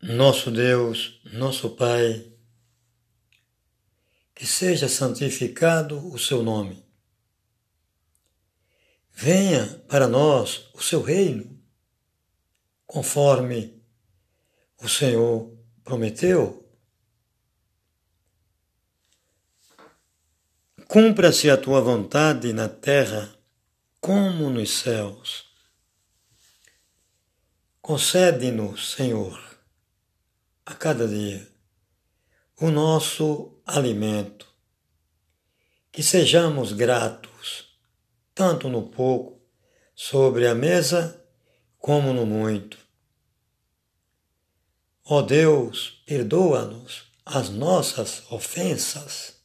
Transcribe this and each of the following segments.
Nosso Deus, nosso Pai, que seja santificado o seu nome. Venha para nós o seu reino, conforme o Senhor prometeu. Cumpra-se a tua vontade na terra como nos céus. Concede-nos, Senhor, a cada dia o nosso alimento, que sejamos gratos, tanto no pouco sobre a mesa, como no muito. Ó Deus, perdoa-nos as nossas ofensas,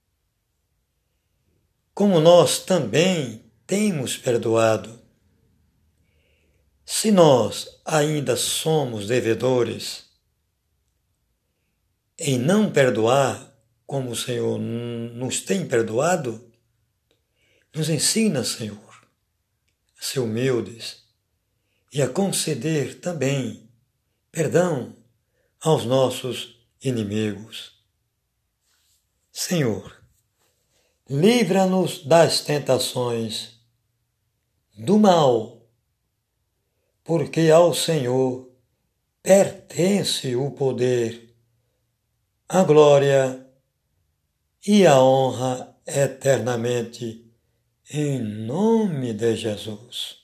como nós também temos perdoado. Se nós ainda somos devedores, em não perdoar como o Senhor nos tem perdoado, nos ensina, Senhor, a ser humildes e a conceder também perdão aos nossos inimigos. Senhor, livra-nos das tentações, do mal, porque ao Senhor pertence o poder, a glória e a honra eternamente, em nome de Jesus.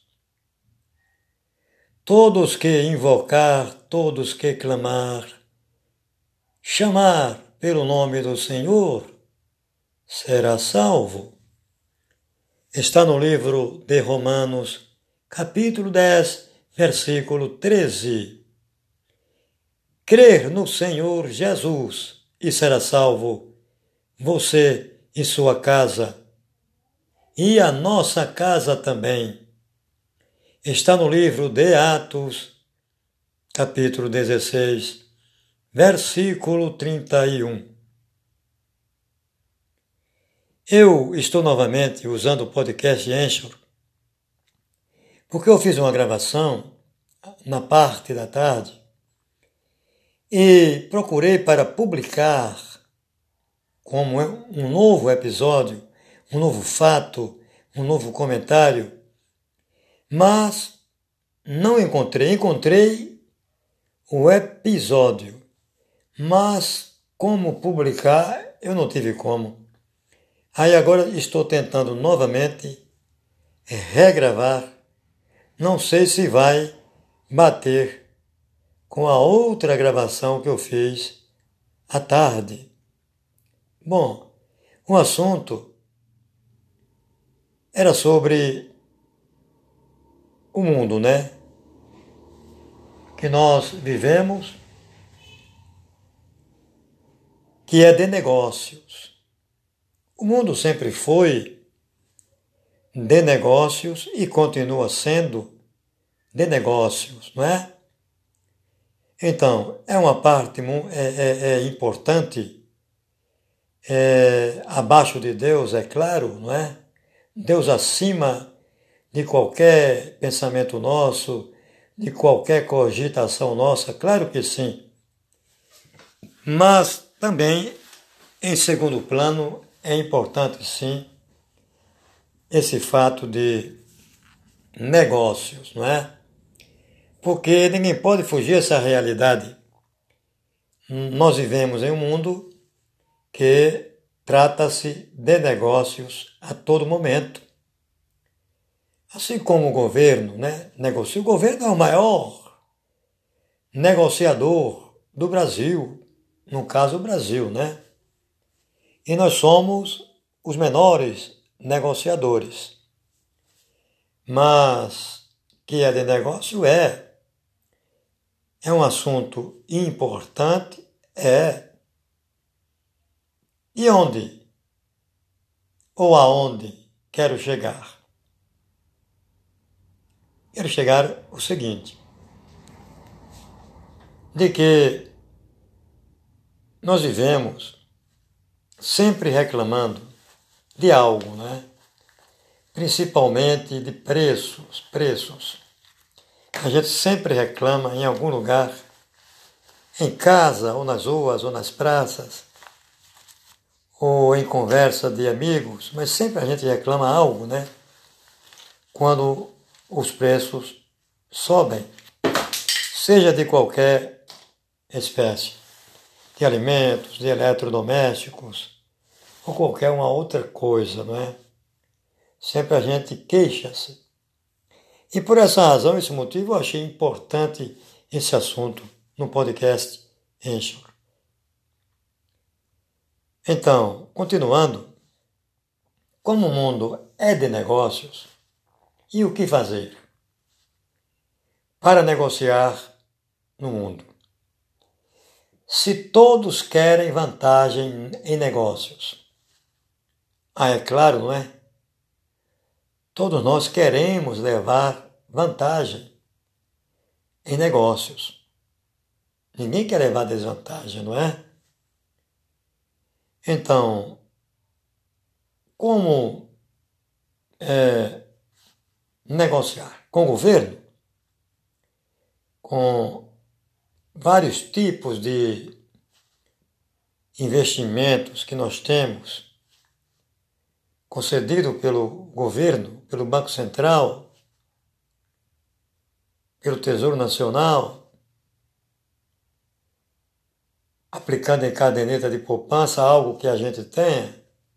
Todos que invocar, todos que clamar, chamar pelo nome do Senhor, será salvo. Está no livro de Romanos, capítulo 10, versículo 13. Crer no Senhor Jesus e será salvo, você e sua casa, e a nossa casa também. Está no livro de Atos, capítulo 16, versículo 31. Eu estou novamente usando o podcast Anchor, porque eu fiz uma gravação na parte da tarde e procurei para publicar como um novo episódio, um novo fato, um novo comentário, mas não encontrei. Encontrei o episódio, mas como publicar eu não tive como. Aí agora estou tentando novamente regravar. Não sei se vai bater com a outra gravação que eu fiz à tarde. Bom, o assunto era sobre o mundo, né? Que nós vivemos, que é de negócios. O mundo sempre foi de negócios e continua sendo de negócios, não é? Então, é uma parte importante, abaixo de Deus, é claro, não é? Deus acima de qualquer pensamento nosso, de qualquer cogitação nossa, claro que sim. Mas também, em segundo plano, é importante sim esse fato de negócios, não é? Porque ninguém pode fugir dessa realidade. Nós vivemos em um mundo que trata-se de negócios a todo momento. Assim como o governo, né, negocia. O governo é o maior negociador do Brasil, no caso o Brasil, né? E nós somos os menores negociadores. Mas que é de negócio é um assunto importante, E onde? Ou aonde quero chegar? Quero chegar o seguinte, de que nós vivemos sempre reclamando de algo, né? Principalmente de preços. A gente sempre reclama em algum lugar em casa, ou nas ruas, ou nas praças, ou em conversa de amigos, mas sempre a gente reclama algo, né? Quando os preços sobem, seja de qualquer espécie, de alimentos, de eletrodomésticos, ou qualquer uma outra coisa, não é? Sempre a gente queixa-se. E por essa razão, esse motivo, eu achei importante esse assunto no podcast Anchor. Então, continuando, como o mundo é de negócios, e o que fazer para negociar no mundo? Se todos querem vantagem em negócios, é claro, não é? Todos nós queremos levar vantagem em negócios. Ninguém quer levar desvantagem, não é? Então, como negociar com o governo, com vários tipos de investimentos que nós temos concedido pelo governo, pelo Banco Central, pelo Tesouro Nacional, aplicando em caderneta de poupança algo que a gente tenha,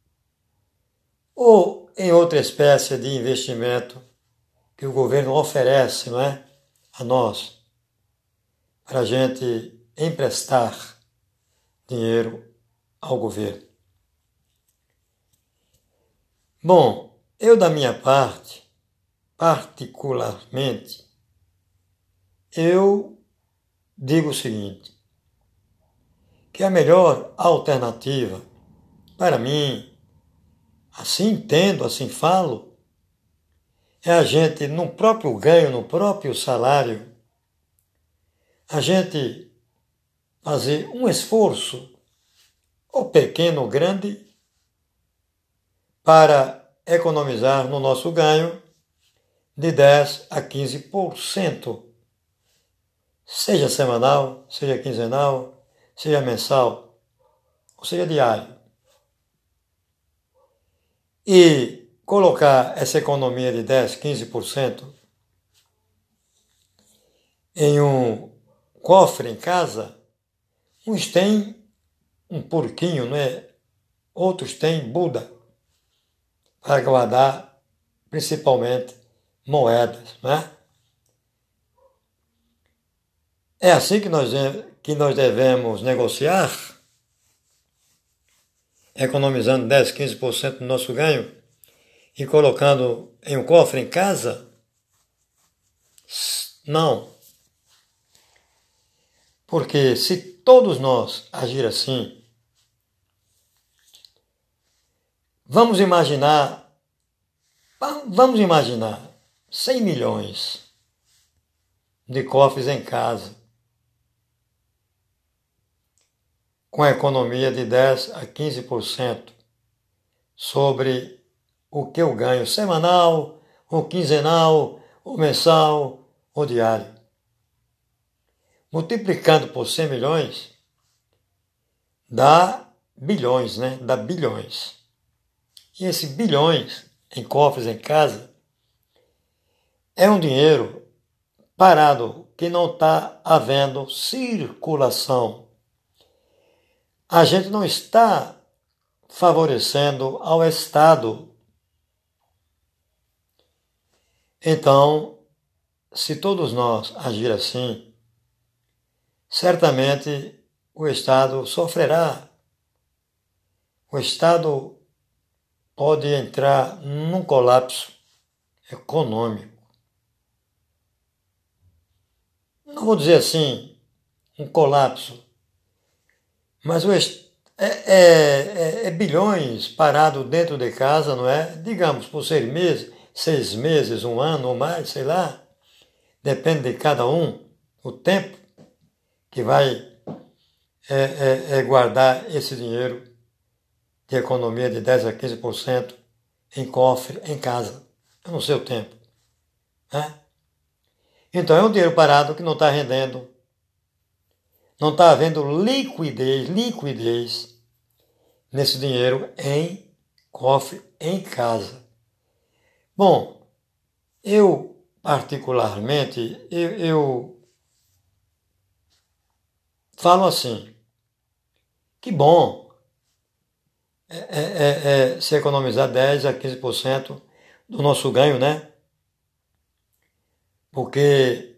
ou em outra espécie de investimento que o governo oferece, não é, a nós, para a gente emprestar dinheiro ao governo. Bom, eu da minha parte, particularmente, eu digo o seguinte, que a melhor alternativa para mim, assim entendo, assim falo, é a gente, no próprio ganho, no próprio salário, a gente fazer um esforço, ou pequeno ou grande, para economizar no nosso ganho de 10 a 15%, seja semanal, seja quinzenal, seja mensal, ou seja diário. E colocar essa economia de 10, 15% em um cofre em casa, uns têm um porquinho, né? Outros têm Buda, para guardar principalmente moedas, né? É assim que nós devemos negociar, economizando 10, 15% do nosso ganho e colocando em um cofre em casa? Não. Porque se todos nós agir assim, vamos imaginar 100 milhões de cofres em casa, com a economia de 10 a 15% sobre o que eu ganho semanal, ou quinzenal, ou mensal, ou diário. Multiplicando por 100 milhões, dá bilhões, né? Dá bilhões. E esse bilhões em cofres em casa é um dinheiro parado, que não está havendo circulação. A gente não está favorecendo ao Estado. Então, se todos nós agir assim, certamente o Estado sofrerá. O Estado pode entrar num colapso econômico. Não vou dizer assim, um colapso, mas é bilhões parado dentro de casa, não é? Digamos, por 6 meses, um ano ou mais, sei lá. Depende de cada um, o tempo que vai guardar esse dinheiro de economia de 10 a 15% em cofre, em casa. Eu não sei o tempo. Né? Então é um dinheiro parado que não está rendendo. não está havendo liquidez nesse dinheiro em cofre, em casa. Bom, eu particularmente, eu falo assim, que bom se economizar 10 a 15% do nosso ganho, né? Porque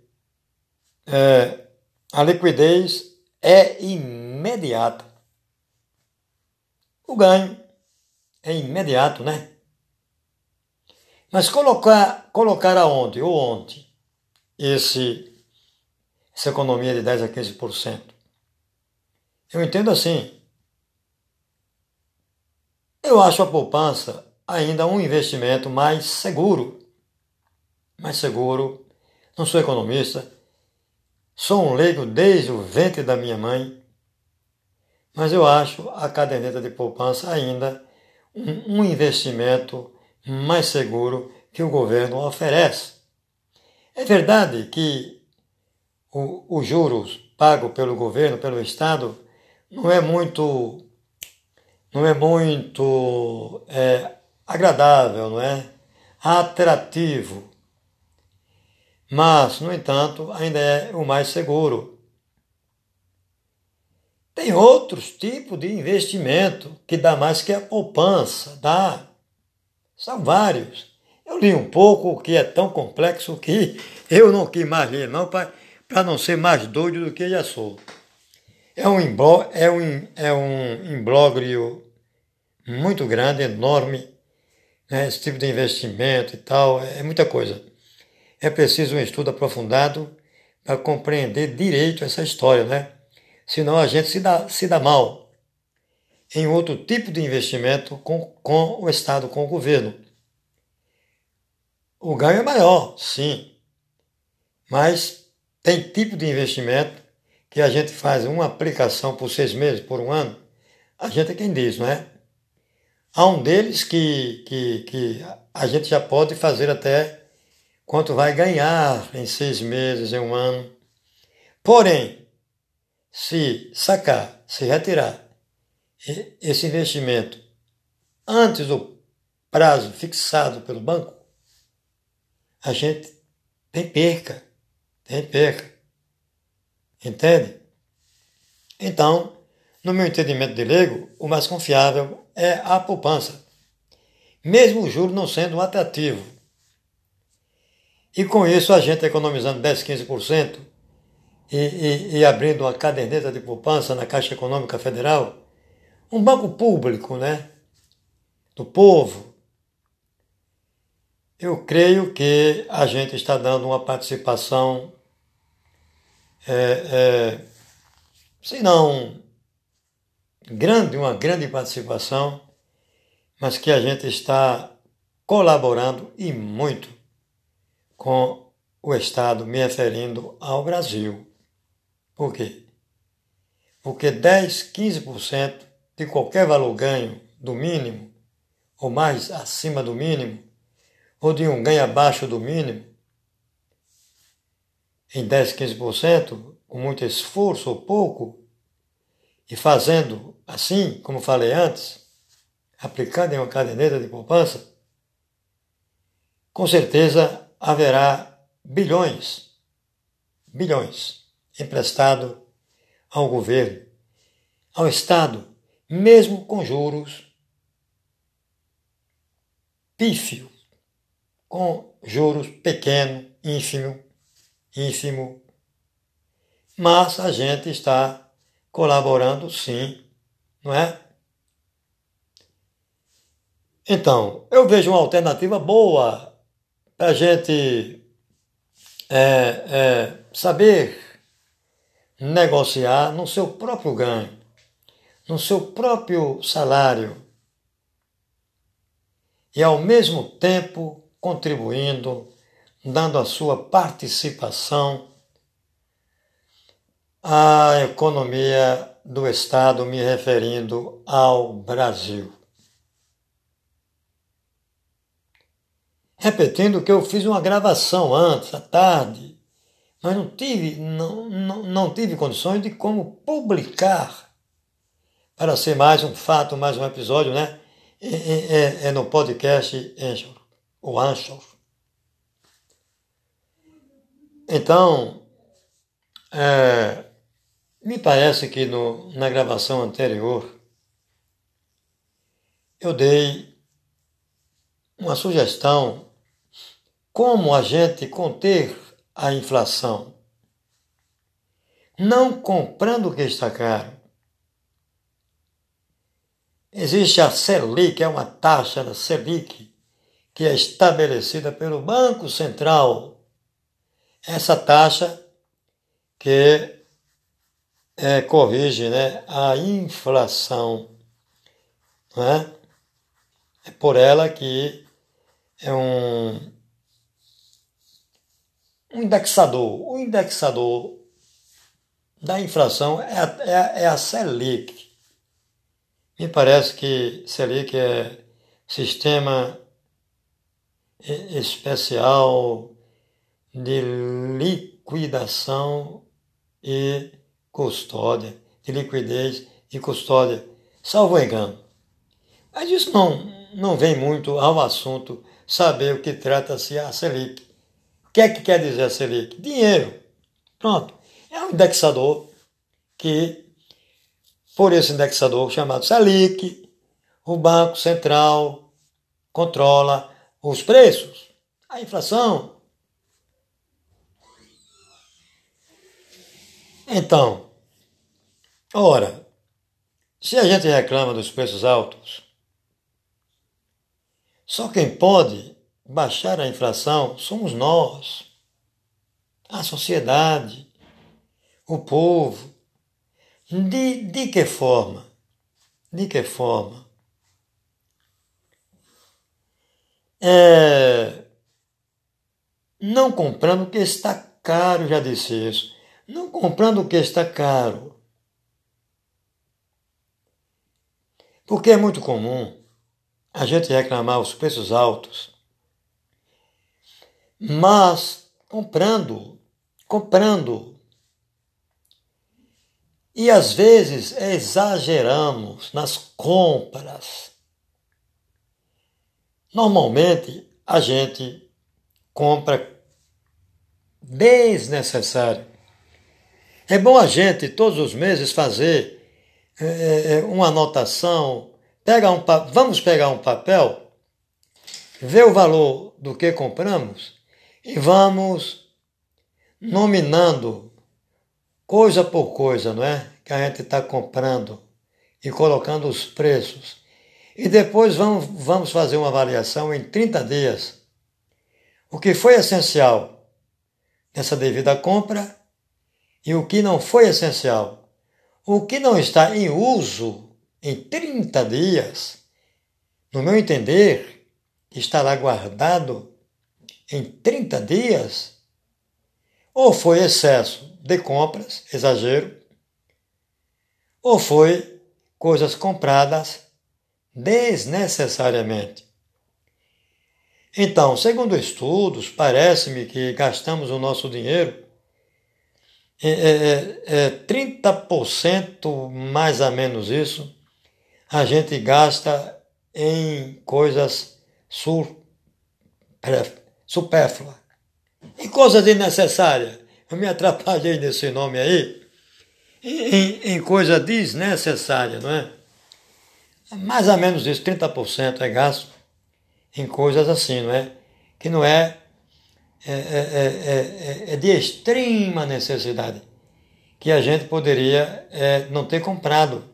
a liquidez é imediata. O ganho é imediato, né? Mas colocar aonde ou onde essa economia de 10 a 15%? Eu entendo assim. Eu acho a poupança ainda um investimento mais seguro. Mais seguro. Não sou economista. Sou um leigo desde o ventre da minha mãe. Mas eu acho a caderneta de poupança ainda um investimento mais seguro que o governo oferece. É verdade que os juros pagos pelo governo, pelo Estado, não é muito agradável, não é atrativo. Mas, no entanto, ainda é o mais seguro. Tem outros tipos de investimento que dá mais que a poupança, dá. São vários. Eu li um pouco que é tão complexo que eu não quis mais ler, não, para não ser mais doido do que já sou. É um imbróglio muito grande, enorme, né? Esse tipo de investimento e tal, é muita coisa. É preciso um estudo aprofundado para compreender direito essa história, né? Senão a gente se dá mal em outro tipo de investimento com o Estado, com o governo. O ganho é maior, sim, mas tem tipo de investimento que a gente faz uma aplicação por 6 meses, por um ano, a gente é quem diz, não é? Há um deles que a gente já pode fazer até quanto vai ganhar em 6 meses, em um ano. Porém, se sacar, se retirar esse investimento antes do prazo fixado pelo banco, a gente tem perca. Entende? Então, no meu entendimento de leigo, o mais confiável é a poupança, mesmo o juro não sendo atrativo. E com isso, a gente economizando 10, 15% e abrindo uma caderneta de poupança na Caixa Econômica Federal, um banco público, né, do povo, eu creio que a gente está dando uma participação, se não grande, uma grande participação, mas que a gente está colaborando e muito com o Estado, me referindo ao Brasil. Por quê? Porque 10, 15% de qualquer valor ganho do mínimo, ou mais acima do mínimo, ou de um ganho abaixo do mínimo, em 10, 15%, com muito esforço ou pouco, e fazendo assim, como falei antes, aplicando em uma caderneta de poupança, com certeza haverá bilhões emprestado ao governo, ao Estado, mesmo com juros pífio, com juros pequeno, ínfimo, mas a gente está colaborando sim, não é? Então, eu vejo uma alternativa boa para a gente saber negociar no seu próprio ganho, no seu próprio salário e ao mesmo tempo contribuindo, dando a sua participação à economia do Estado, me referindo ao Brasil. Repetindo que eu fiz uma gravação antes, à tarde, mas não tive condições de como publicar para ser mais um fato, mais um episódio, né? No podcast Anchor, o Anchor. Então, me parece que na gravação anterior eu dei uma sugestão como a gente conter a inflação. Não comprando o que está caro. Existe a Selic, é uma taxa da Selic, que é estabelecida pelo Banco Central. Essa taxa que corrige, né, a inflação. Não é? É por ela que é um indexador. O indexador da inflação é a Selic. Me parece que Selic é Sistema Especial de Liquidação e Custódia, de liquidez e custódia, salvo engano. Mas isso não vem muito ao assunto saber o que trata-se a Selic. O que é que quer dizer a Selic? Dinheiro. Pronto. É um indexador que, por esse indexador chamado Selic, o Banco Central controla os preços, a inflação. Então, ora, se a gente reclama dos preços altos, só quem pode baixar a inflação somos nós, a sociedade, o povo. De que forma? De que forma? Não comprando o que está caro, já disse isso. Não comprando o que está caro. Porque é muito comum a gente reclamar os preços altos, mas comprando. E às vezes exageramos nas compras. Normalmente a gente compra desnecessário. É bom a gente todos os meses fazer uma anotação. Vamos pegar um papel, ver o valor do que compramos e vamos nominando coisa por coisa, não é? Que a gente está comprando e colocando os preços. E depois vamos fazer uma avaliação em 30 dias. O que foi essencial nessa devida compra e o que não foi essencial. O que não está em uso em 30 dias, no meu entender, estará guardado em 30 dias, ou foi excesso de compras, exagero, ou foi coisas compradas desnecessariamente. Então, segundo estudos, parece-me que gastamos o nosso dinheiro 30% mais ou menos isso, a gente gasta em coisas supérfluas. Em coisas desnecessárias. Eu me atrapalhei nesse nome aí. Em coisa desnecessária, não é? Mais ou menos isso, 30% é gasto em coisas assim, não é? Que não é de extrema necessidade, que a gente poderia não ter comprado.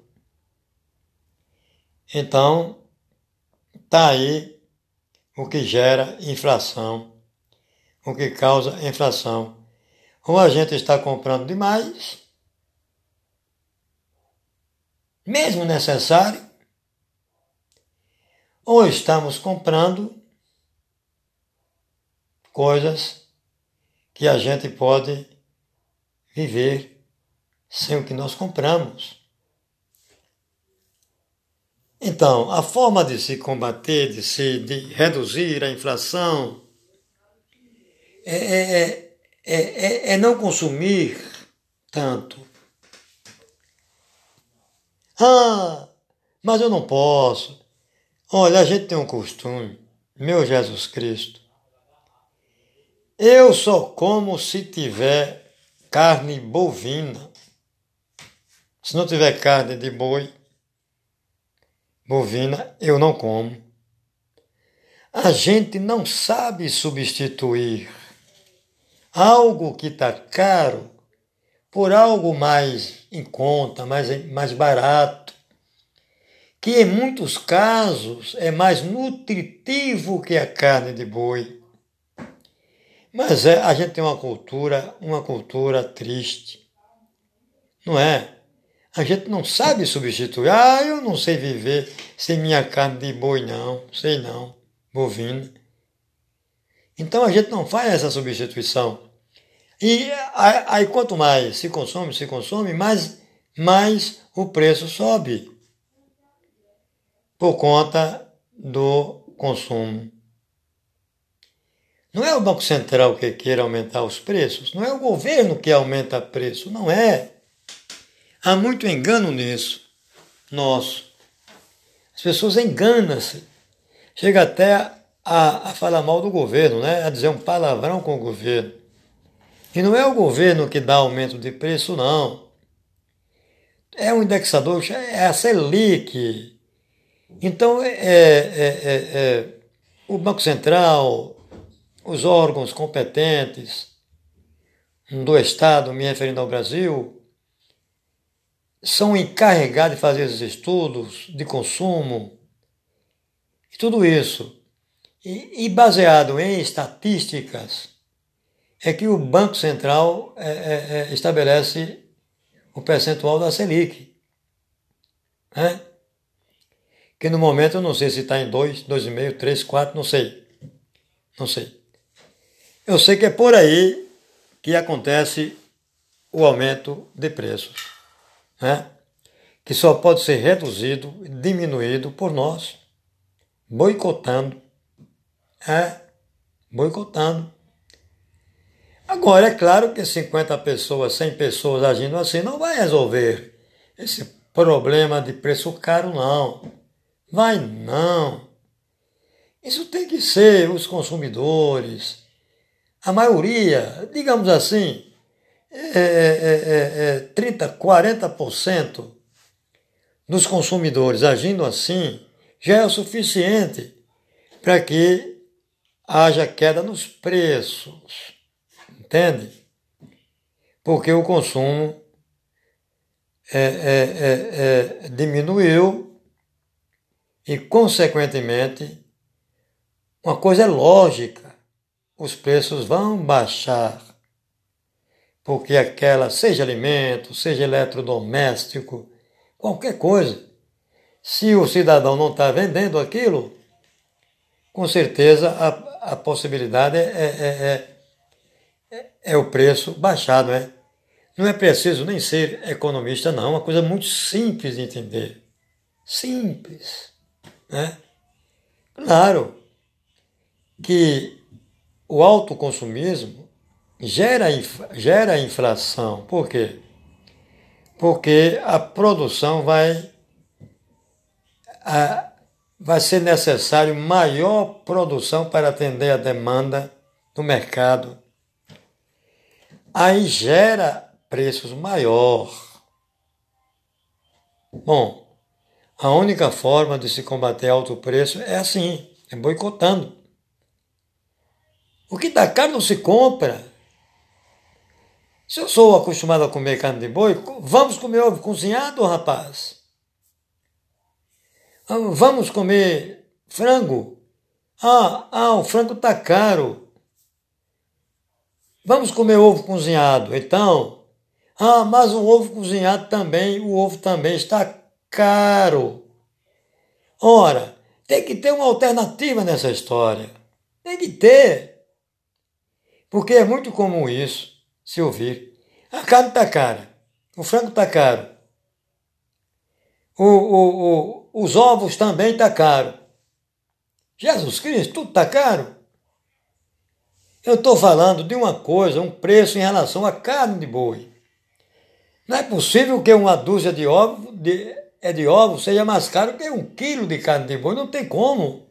Então, está aí o que gera inflação, o que causa inflação. Ou a gente está comprando demais, mesmo necessário, ou estamos comprando coisas que a gente pode viver sem o que nós compramos. Então, a forma de se combater, de reduzir a inflação, é é não consumir tanto. Ah, mas eu não posso. Olha, a gente tem um costume, meu Jesus Cristo. Eu só como se tiver carne bovina. Se não tiver carne de boi, bovina, eu não como. A gente não sabe substituir algo que está caro por algo mais em conta, mais barato, que em muitos casos é mais nutritivo que a carne de boi. Mas a gente tem uma cultura triste, não é? A gente não sabe substituir. Ah, eu não sei viver sem minha carne de boi, não. Sei não, bovina. Então a gente não faz essa substituição. E aí quanto mais se consome, mais o preço sobe por conta do consumo. Não é o Banco Central que queira aumentar os preços, não é o governo que aumenta preço, não é. Há muito engano nisso, nosso. As pessoas enganam-se. Chega até a falar mal do governo, né? A dizer um palavrão com o governo. E não é o governo que dá aumento de preço, não. É um indexador, é a Selic. Então, o Banco Central, os órgãos competentes do Estado, me referindo ao Brasil, são encarregados de fazer esses estudos de consumo e tudo isso. E baseado em estatísticas, é que o Banco Central estabelece o percentual da Selic. Né? Que no momento eu não sei se está em 2, 2,5, 3, 4, não sei. Não sei. Eu sei que é por aí que acontece o aumento de preços. Né? Que só pode ser reduzido, diminuído por nós, boicotando. Boicotando. Agora, é claro que 50 pessoas, 100 pessoas agindo assim não vai resolver esse problema de preço caro, não. Vai não. Isso tem que ser os consumidores. A maioria, digamos assim, 30%, 40% dos consumidores agindo assim já é o suficiente para que haja queda nos preços. Entende? Porque o consumo diminuiu e, consequentemente, uma coisa é lógica, os preços vão baixar. Porque seja alimento, seja eletrodoméstico, qualquer coisa, se o cidadão não está vendendo aquilo, com certeza a possibilidade é o preço baixar, não é? Não é preciso nem ser economista, não. É uma coisa muito simples de entender. Simples. Né? Claro que o autoconsumismo gera inflação. Por quê? Porque a produção vai ser necessário maior produção para atender a demanda do mercado. Aí gera preços maior. Bom, a única forma de se combater alto preço é assim, é boicotando. O que está caro não se compra. Se eu sou acostumado a comer carne de boi, vamos comer ovo cozinhado, rapaz. Vamos comer frango. O frango está caro. Vamos comer ovo cozinhado. Então, mas o ovo cozinhado também, o ovo também está caro. Ora, tem que ter uma alternativa nessa história. Tem que ter. Porque é muito comum isso, se ouvir. A carne está cara, o frango está caro, os ovos também está caro. Jesus Cristo, tudo está caro. Eu estou falando de uma coisa, um preço em relação à carne de boi. Não é possível que uma dúzia de ovos seja mais caro que 1 quilo de carne de boi. Não tem como.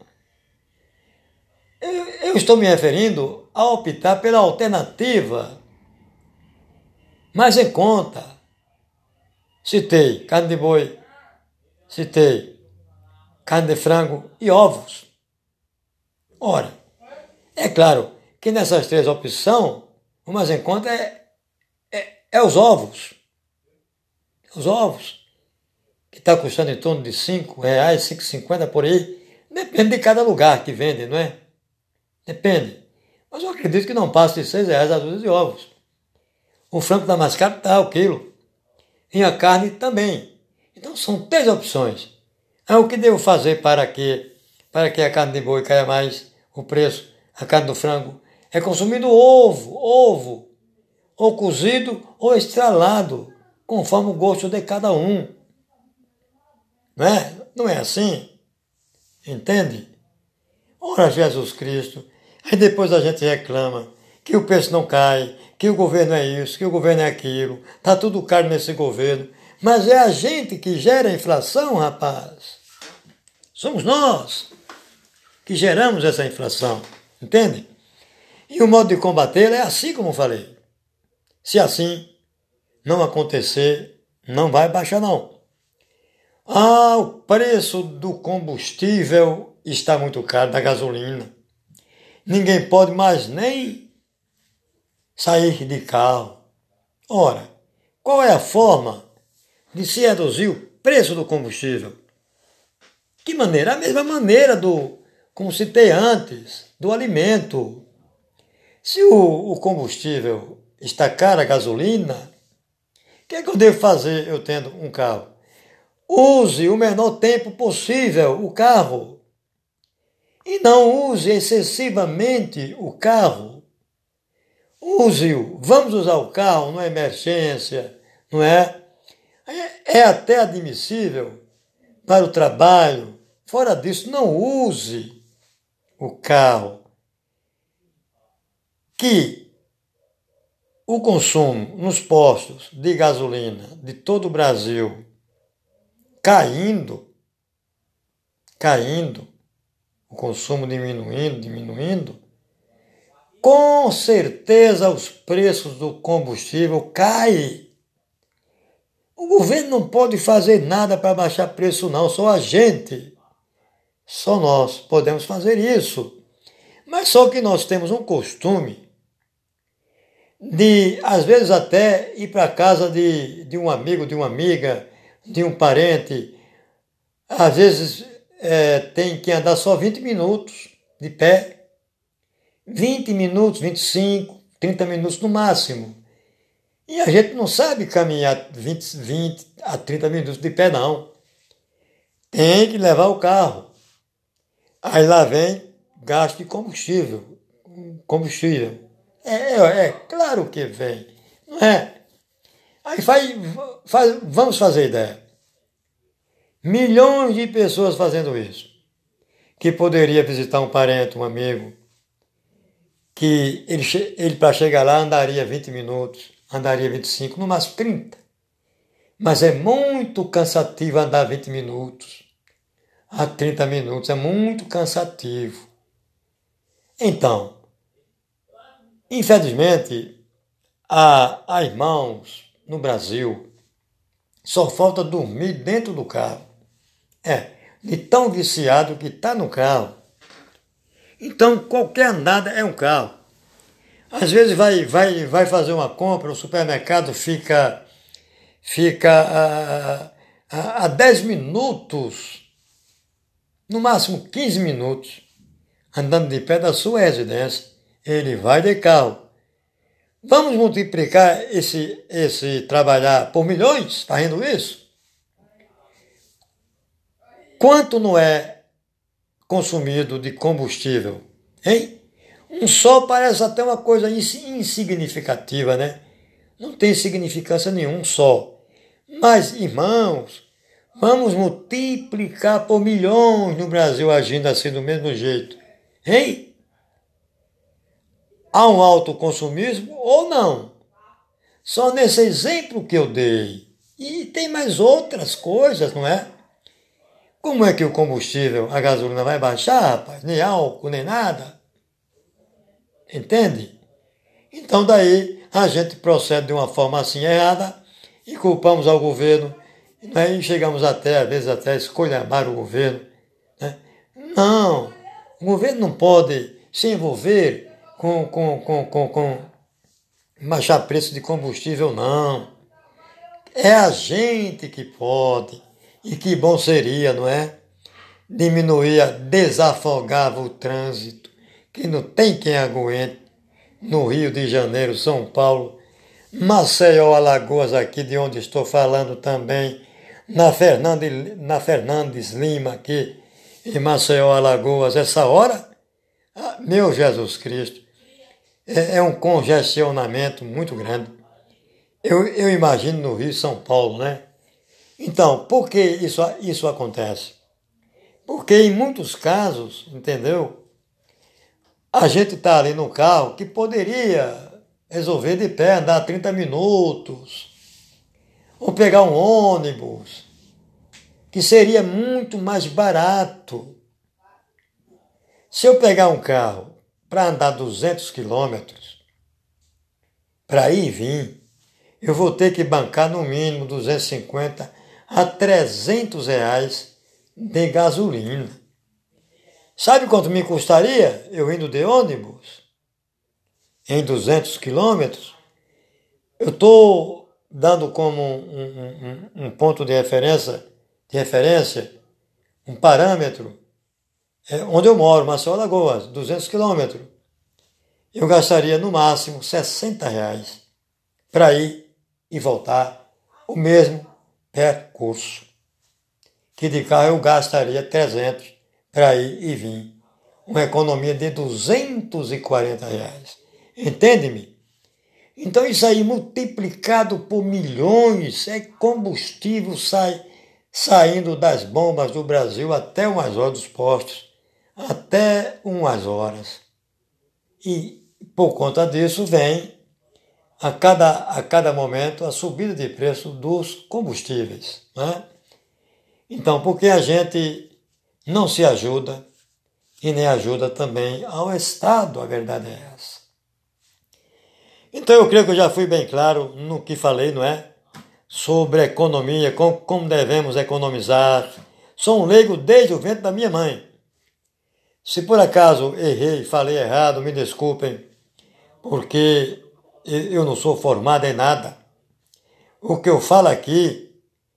Eu estou me referindo a optar pela alternativa mais em conta. Citei carne de boi, citei carne de frango e ovos. Ora, é claro que nessas três opções, o mais em conta é os ovos. Os ovos, que está custando em torno de R$5, R$5,50 por aí. Depende de cada lugar que vende, não é? Depende. Mas eu acredito que não passe de R$6 a dúzia de ovos. O frango está mais caro, está o quilo. E a carne também. Então são três opções. O que devo fazer para que a carne de boi caia mais o preço, a carne do frango? É consumindo ovo, ou cozido ou estralado, conforme o gosto de cada um. Não é? Não é assim? Entende? Ora, Jesus Cristo. Aí depois a gente reclama que o preço não cai, que o governo é isso, que o governo é aquilo, está tudo caro nesse governo. Mas é a gente que gera a inflação, rapaz. Somos nós que geramos essa inflação, entende? E o modo de combatê-la é assim como eu falei. Se assim não acontecer, não vai baixar não. O preço do combustível está muito caro, da gasolina. Ninguém pode mais nem sair de carro. Ora, qual é a forma de se reduzir o preço do combustível? Que maneira? A mesma maneira como citei antes, do alimento. Se o combustível está caro, a gasolina, o que é que eu devo fazer eu tendo um carro? Use o menor tempo possível o carro. E não use excessivamente o carro. Use-o. Vamos usar o carro numa emergência, não é? É até admissível para o trabalho. Fora disso, não use o carro. Que o consumo nos postos de gasolina de todo o Brasil caindo, o consumo diminuindo, com certeza os preços do combustível caem. O governo não pode fazer nada para baixar preço não, só a gente. Só nós podemos fazer isso. Mas só que nós temos um costume de, às vezes até, ir para a casa de um amigo, de uma amiga, de um parente. Às vezes tem que andar só 20 minutos de pé. 20 minutos, 25, 30 minutos no máximo. E a gente não sabe caminhar 20 a 30 minutos de pé, não. Tem que levar o carro. Aí lá vem gasto de combustível. É claro que vem, não é? Aí vamos fazer ideia. Milhões de pessoas fazendo isso. Que poderia visitar um parente, um amigo, que ele para chegar lá andaria 20 minutos, andaria 25, no máximo 30. Mas é muito cansativo andar 20 minutos a 30 minutos, é muito cansativo. Então, infelizmente, há irmãos no Brasil, só falta dormir dentro do carro. De tão viciado que está no carro. Então, qualquer andada é um carro. Às vezes vai fazer uma compra, o supermercado fica a 10 minutos, no máximo 15 minutos, andando de pé da sua residência. Ele vai de carro. Vamos multiplicar esse trabalhar por milhões, fazendo isso? Quanto não é consumido de combustível, hein? Um só parece até uma coisa insignificativa, né? Não tem significância nenhum só. Mas, irmãos, vamos multiplicar por milhões no Brasil agindo assim do mesmo jeito. Hein? há um alto consumismo ou não. Só nesse exemplo que eu dei. E tem mais outras coisas, não é? Como é que o combustível, a gasolina vai baixar, rapaz? Nem álcool, nem nada. Entende? Então daí a gente procede de uma forma assim errada e culpamos ao governo. E chegamos até, às vezes, até a esculhambar o governo. Né? Não, o governo não pode se envolver com baixar preço de combustível, não. É a gente que pode. E que bom seria, não é? Diminuir, desafogava o trânsito, que não tem quem aguente, no Rio de Janeiro, São Paulo, Maceió, Alagoas, aqui de onde estou falando também, na Fernandes Lima, aqui em Maceió, Alagoas, essa hora, meu Jesus Cristo, é um congestionamento muito grande. Eu imagino no Rio, São Paulo, né? Então, por que isso acontece? Porque em muitos casos, entendeu? A gente está ali no carro que poderia resolver de pé, andar 30 minutos, ou pegar um ônibus, que seria muito mais barato. Se eu pegar um carro para andar 200 quilômetros, para ir e vir, eu vou ter que bancar no mínimo 250 a 300 reais de gasolina. Sabe quanto me custaria eu indo de ônibus em 200 quilômetros? Eu estou dando como um ponto de referência, um parâmetro, onde eu moro, Maceió, Alagoas, 200 quilômetros. Eu gastaria no máximo 60 reais para ir e voltar o mesmo percurso. Que de carro eu gastaria 300 para ir e vir. Uma economia de 240 reais. Entende-me? Então isso aí multiplicado por milhões, é combustível saindo das bombas do Brasil até umas horas dos postos. Até umas horas. E por conta disso vem a cada momento a subida de preço dos combustíveis. Né? Então, porque a gente não se ajuda e nem ajuda também ao Estado, a verdade é essa. Então eu creio que eu já fui bem claro no que falei, não é? Sobre a economia, como devemos economizar. Sou um leigo desde o ventre da minha mãe. Se por acaso errei, falei errado, me desculpem, porque eu não sou formado em nada. O que eu falo aqui,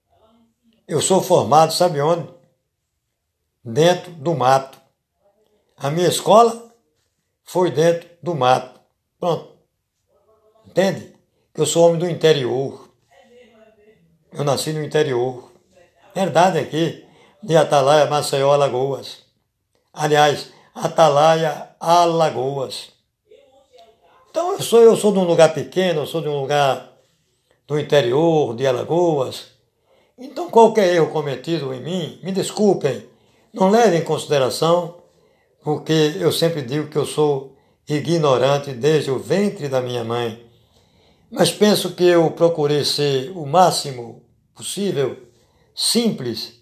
eu sou formado, sabe onde? Dentro do mato. A minha escola foi dentro do mato. Pronto. Entende? Eu sou homem do interior. Eu nasci no interior. Verdade aqui, de Atalaia, Maceió, Alagoas. Aliás, Atalaia, Alagoas. Então eu sou de um lugar pequeno, eu sou de um lugar do interior, de Alagoas. Então qualquer erro cometido em mim, me desculpem, não levem em consideração, porque eu sempre digo que eu sou ignorante desde o ventre da minha mãe. Mas penso que eu procurei ser o máximo possível, simples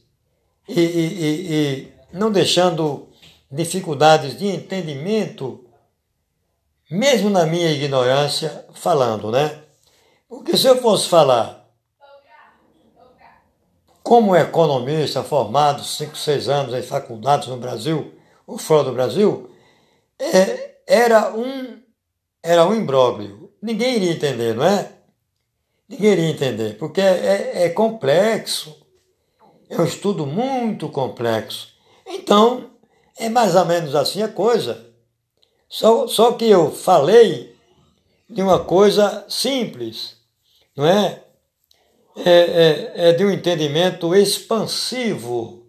e não deixando dificuldades de entendimento, mesmo na minha ignorância, falando, né? Porque se eu fosse falar como economista formado 5, 6 anos em faculdades no Brasil ou fora do Brasil, era um imbróglio. Ninguém iria entender, não é? Ninguém iria entender, porque é complexo. É um estudo muito complexo. Então, é mais ou menos assim a coisa. Só que eu falei de uma coisa simples, não é? É de um entendimento expansivo,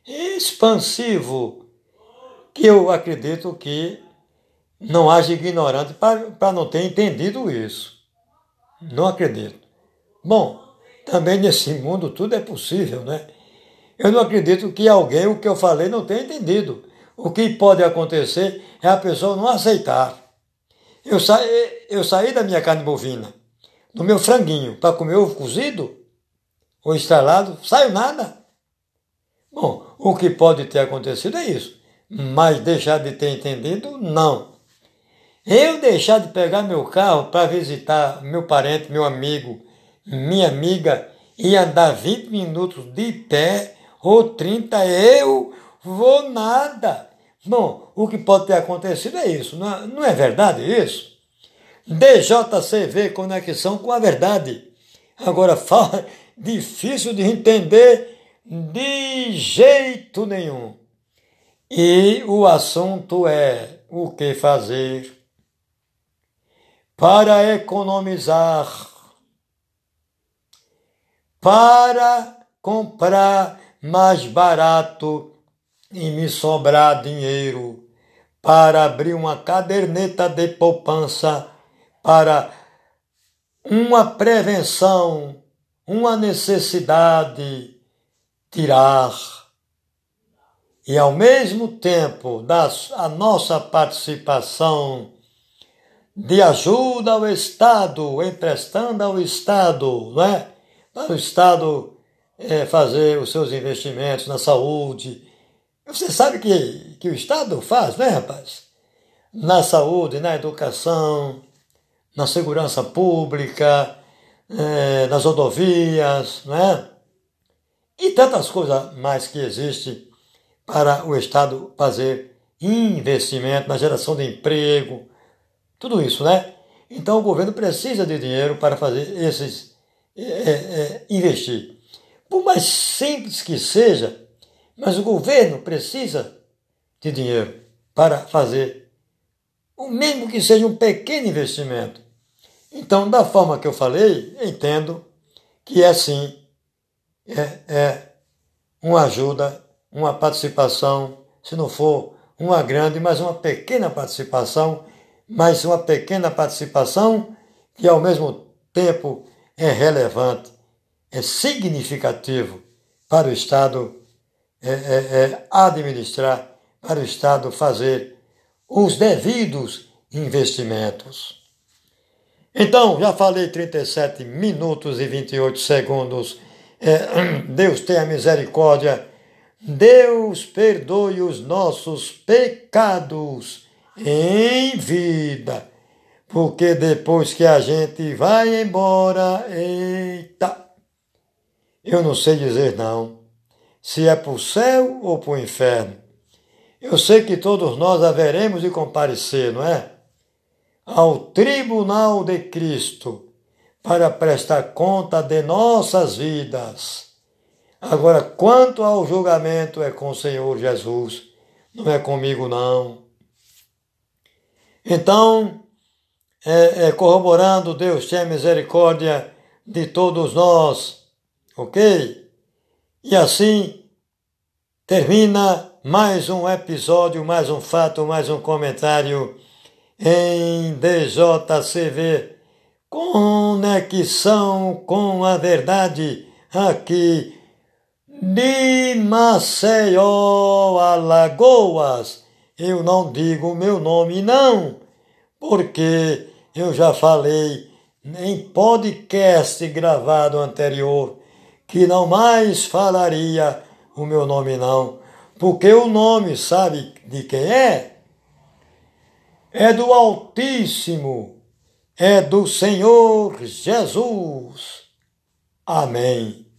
que eu acredito que não haja ignorante para não ter entendido isso. Não acredito. Bom, também nesse mundo tudo é possível, né? Eu não acredito que alguém, o que eu falei, não tenha entendido. O que pode acontecer é a pessoa não aceitar. Eu saí da minha carne bovina, do meu franguinho, para comer ovo cozido ou estrelado, saio nada. Bom, o que pode ter acontecido é isso, mas deixar de ter entendido, não. Eu deixar de pegar meu carro para visitar meu parente, meu amigo, minha amiga e andar 20 minutos de pé ou 30, eu vou nada. Bom, o que pode ter acontecido é isso, não é verdade isso? DJCV, conexão com a verdade. Agora, fala, difícil de entender de jeito nenhum. E o assunto é o que fazer para economizar, para comprar mais barato e me sobrar dinheiro, para abrir uma caderneta de poupança, para uma prevenção, uma necessidade, tirar. E ao mesmo tempo a nossa participação de ajuda ao Estado, emprestando ao Estado, não é? Para o Estado fazer os seus investimentos na saúde. Você sabe que o Estado faz, né, rapaz? Na saúde, na educação, na segurança pública, nas rodovias, não é? E tantas coisas mais que existem para o Estado fazer investimento na geração de emprego, tudo isso, né? Então o governo precisa de dinheiro para fazer esses investir. Por mais simples que seja, mas o governo precisa de dinheiro para fazer, o mesmo que seja um pequeno investimento. Então, da forma que eu falei, entendo que é sim, uma ajuda, uma participação, se não for uma grande, mas uma pequena participação, mas uma pequena participação que ao mesmo tempo é relevante, é significativo para o Estado administrar, para o Estado fazer os devidos investimentos. Então, já falei 37 minutos e 28 segundos. Deus tenha misericórdia. Deus perdoe os nossos pecados em vida. Porque depois que a gente vai embora, eita, eu não sei dizer não, se é para o céu ou para o inferno. Eu sei que todos nós haveremos de comparecer, não é? Ao tribunal de Cristo, para prestar conta de nossas vidas. Agora, quanto ao julgamento, é com o Senhor Jesus, não é comigo não. Então, corroborando, Deus tenha misericórdia de todos nós, ok? E assim termina mais um episódio, mais um fato, mais um comentário em DJCV, conexão com a verdade, aqui de Maceió, Alagoas. Eu não digo meu nome não, porque eu já falei em podcast gravado anterior que não mais falaria o meu nome não, porque o nome, sabe de quem é? É do Altíssimo, é do Senhor Jesus. Amém.